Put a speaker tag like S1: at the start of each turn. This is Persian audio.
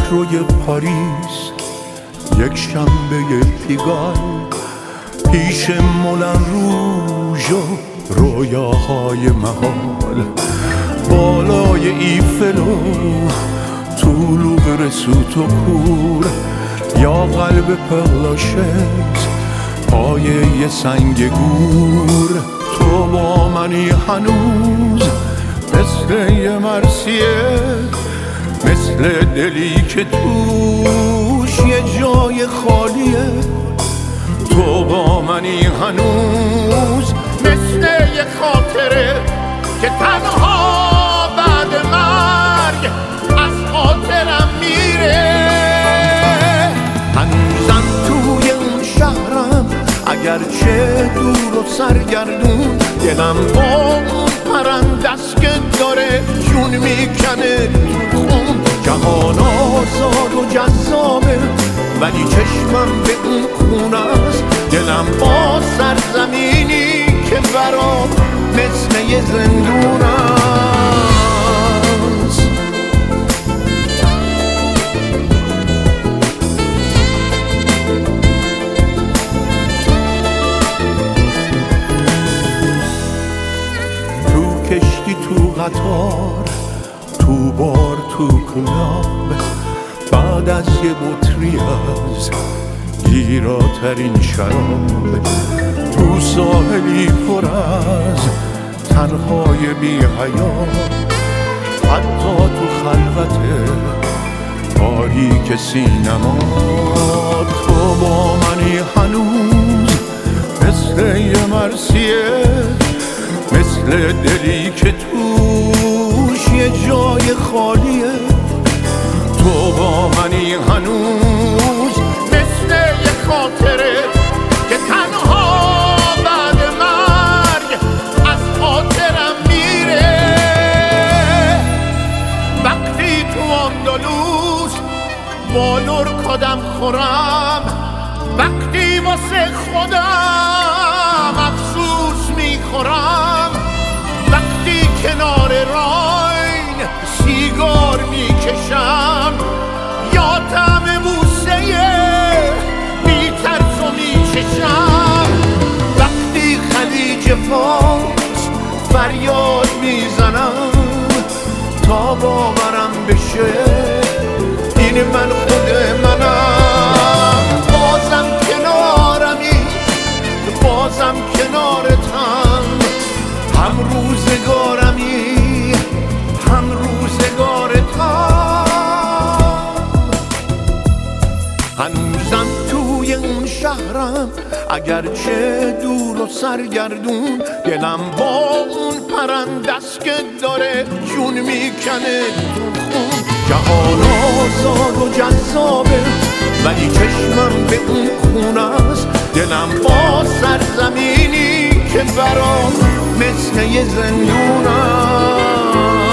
S1: روی پاریس یک شنبه پیگال، پیش مولن روژ و رویاهای محال، بالای ایفل و طول رسوت و کور، یا قلب پرلاشز پایه سنگ گور. تو با منی هنوز مثل یه مرثیه، مثل دلی که توش یه جای خالیه. تو با منی هنوز مثل یه خاطره که تنها بعد مرگ از خاطرم میره. هنوزم توی اون شهرم اگرچه دور و سرگردون، دلم با اون پرندست که داره جون میکنه تو خون. جهان آزاد و جذابه ولی چشمم به اون خونه است، دلم با سرزمینی که برام مثل یه زندون است. تو کشتی، تو قطار، تو بار، تو کلاب، بعد از یه بطری از گیراترین شراب، تو ساحلی پر از تنهای بی حیات، حتی تو خلوت تاریک سینما. تو با منی هنوز مثل یه مرثیه، مثل دلی که توش یه جای خالیه. تو با منی هنوز مثل یه خاطره که تنها بعد مرگ از خاطرم میره. وقتی تو اندلس با لرکادم خورم، وقتی واسه خودم افسوس میخورم، وقتی کنار راین سیگار میکشم، یا طعم بوسه بی ترس و میچشم، وقتی خلیج فارس فریاد میزنم تا باورم بشه این من خود منم. بازم کنارمی، بازم کنارتم، هم روزگارمی، هم روزگارتم. هنوزم توی اون شهرم اگرچه دور و سرگردون، دلم با اون پرندست که داره جون میکنه تو خون. جهان آزاد و جذابه ولی چشمم به اون خونه است، دلم با سرزمینی که برام مثل یه زندون است.